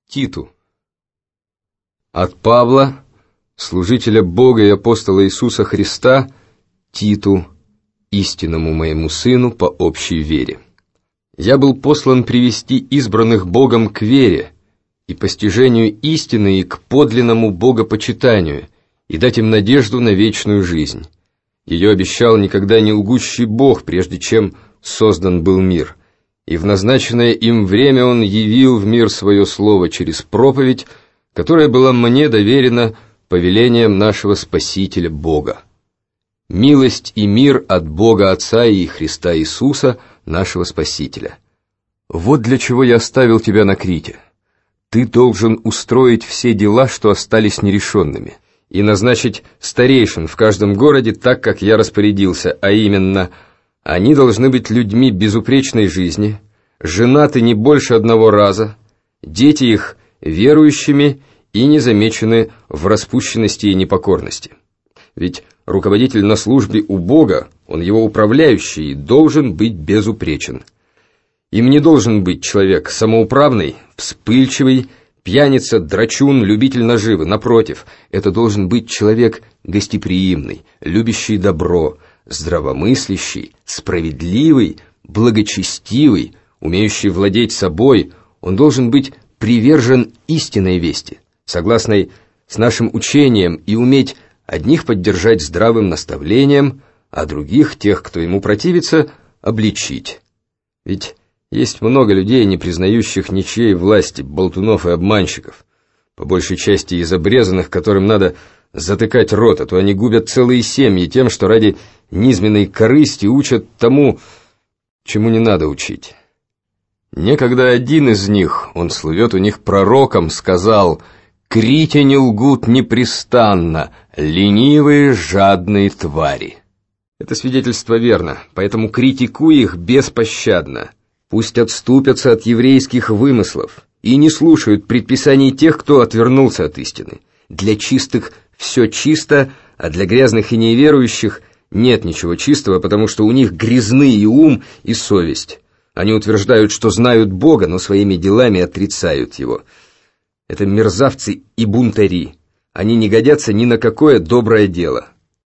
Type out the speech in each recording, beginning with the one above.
Титу. От Павла, служителя Бога и апостола Иисуса Христа, Титу, истинному моему сыну по общей вере. Я был послан привести избранных Богом к вере и постижению истины и к подлинному богопочитанию, и дать им надежду на вечную жизнь. Ее обещал никогда не лгущий Бог, прежде чем создан был мир, и в назначенное им время Он явил в мир свое слово через проповедь, которая была мне доверена повелением нашего Спасителя Бога. Милость и мир от Бога Отца и Христа Иисуса, нашего Спасителя. Вот для чего я оставил тебя на Крите. Ты должен устроить все дела, что остались нерешенными, и назначить старейшин в каждом городе так, как я распорядился, а именно, они должны быть людьми безупречной жизни, женаты не больше одного раза, дети их верующими и не замечены в распущенности и непокорности. Ведь руководитель на службе у Бога, он его управляющий, должен быть безупречен. Им не должен быть человек самоуправный, вспыльчивый, пьяница, драчун, любитель наживы. Напротив, это должен быть человек гостеприимный, любящий добро, здравомыслящий, справедливый, благочестивый, умеющий владеть собой. Он должен быть привержен истинной вести, согласной с нашим учением, и уметь одних поддержать здравым наставлением, а других, тех, кто ему противится, обличить. Ведь есть много людей, не признающих ничьей власти, болтунов и обманщиков, по большей части из обрезанных, которым надо затыкать рот, а то они губят целые семьи тем, что ради низменной корысти учат тому, чему не надо учить. Некогда один из них, он слывет у них пророком, сказал: «Критяне лгут непрестанно, ленивые жадные твари». Это свидетельство верно, поэтому критикуй их беспощадно. Пусть отступятся от еврейских вымыслов и не слушают предписаний тех, кто отвернулся от истины. Для чистых все чисто, а для грязных и неверующих нет ничего чистого, потому что у них грязны и ум, и совесть. Они утверждают, что знают Бога, но своими делами отрицают Его. Это мерзавцы и бунтари. Они не годятся ни на какое доброе дело.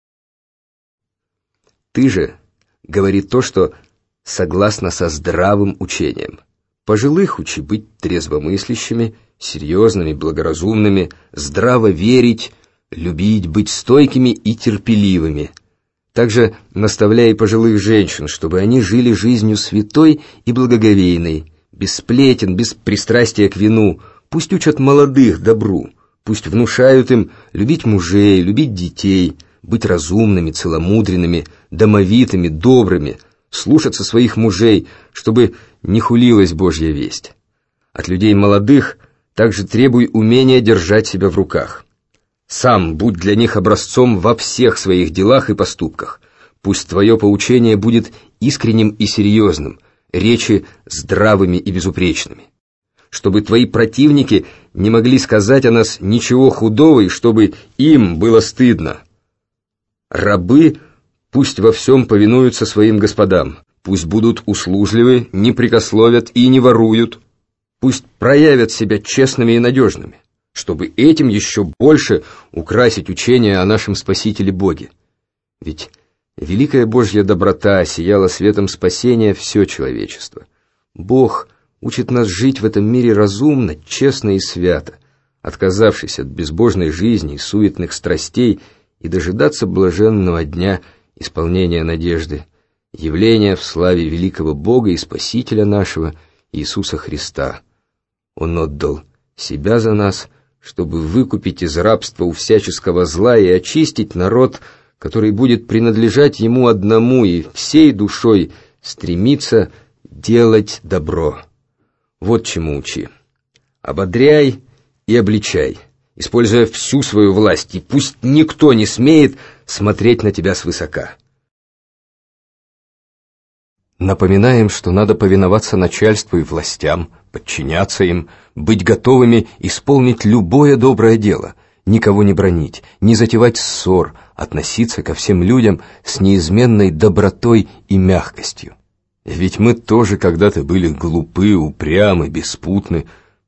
Ты же говори то, что согласно со здравым учением. Пожилых учи быть трезвомыслящими, серьезными, благоразумными, здраво верить, любить, быть стойкими и терпеливыми. Также наставляй пожилых женщин, чтобы они жили жизнью святой и благоговейной, без сплетен, без пристрастия к вину. Пусть учат молодых добру, пусть внушают им любить мужей, любить детей, быть разумными, целомудренными, домовитыми, добрыми, слушаться своих мужей, чтобы не хулилась Божья весть. От людей молодых также требуй умения держать себя в руках. Сам будь для них образцом во всех своих делах и поступках. Пусть твое поучение будет искренним и серьезным, речи здравыми и безупречными. Чтобы твои противники не могли сказать о нас ничего худого, и чтобы им было стыдно. Рабы пусть во всем повинуются своим господам, пусть будут услужливы, не прекословят и не воруют, пусть проявят себя честными и надежными, чтобы этим еще больше украсить учение о нашем Спасителе Боге. Ведь великая Божья доброта сияла светом спасения все человечество. Бог учит нас жить в этом мире разумно, честно и свято, отказавшись от безбожной жизни и суетных страстей, и дожидаться блаженного дня исполнения надежды, явления в славе великого Бога и Спасителя нашего Иисуса Христа. Он отдал себя за нас, чтобы выкупить из рабства у всяческого зла и очистить народ, который будет принадлежать Ему одному и всей душой стремиться делать добро. Вот чему учи. Ободряй и обличай, используя всю свою власть, и пусть никто не смеет смотреть на тебя свысока. Напоминаем, что надо повиноваться начальству и властям, подчиняться им, быть готовыми исполнить любое доброе дело, никого не бранить, не затевать ссор, относиться ко всем людям с неизменной добротой и мягкостью. Ведь мы тоже когда-то были глупы, упрямы, беспутны,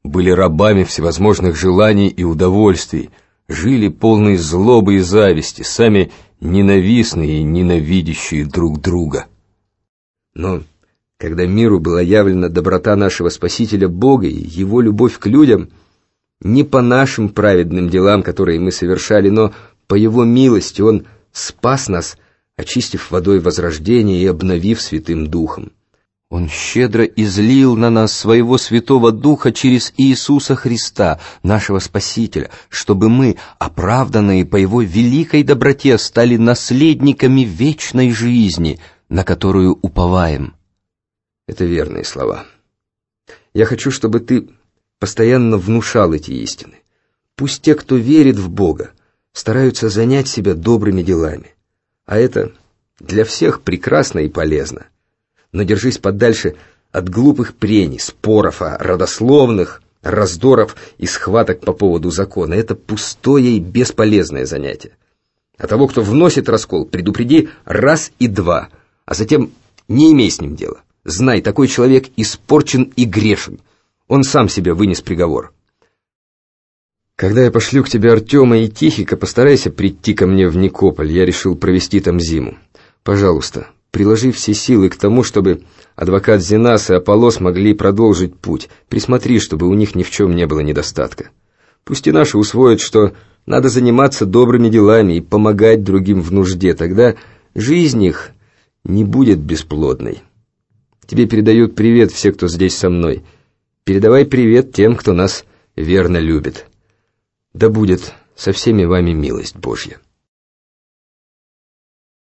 были рабами всевозможных желаний и удовольствий, жили полные злобы и зависти, сами ненавистные и ненавидящие друг друга. Но когда миру была явлена доброта нашего Спасителя Бога и Его любовь к людям, не по нашим праведным делам, которые мы совершали, но по Его милости Он спас нас, очистив водой возрождения и обновив Святым Духом. Он щедро излил на нас Своего Святого Духа через Иисуса Христа, нашего Спасителя, чтобы мы, оправданные по Его великой доброте, стали наследниками вечной жизни, на которую уповаем. Это верные слова. Я хочу, чтобы ты постоянно внушал эти истины. Пусть те, кто верит в Бога, стараются занять себя добрыми делами. А это для всех прекрасно и полезно. Но держись подальше от глупых прений, споров о родословных, раздоров и схваток по поводу закона. Это пустое и бесполезное занятие. А того, кто вносит раскол, предупреди раз и два, а затем не имей с ним дела. Знай, такой человек испорчен и грешен. Он сам себе вынес приговор. Когда я пошлю к тебе Артема и Тихика, постарайся прийти ко мне в Никополь. Я решил провести там зиму. Пожалуйста, приложи все силы к тому, чтобы адвокат Зенас и Аполлос могли продолжить путь. Присмотри, чтобы у них ни в чем не было недостатка. Пусть и наши усвоят, что надо заниматься добрыми делами и помогать другим в нужде. Тогда жизнь их не будет бесплодной. Тебе передают привет все, кто здесь со мной. Передавай привет тем, кто нас верно любит. Да будет со всеми вами милость Божья.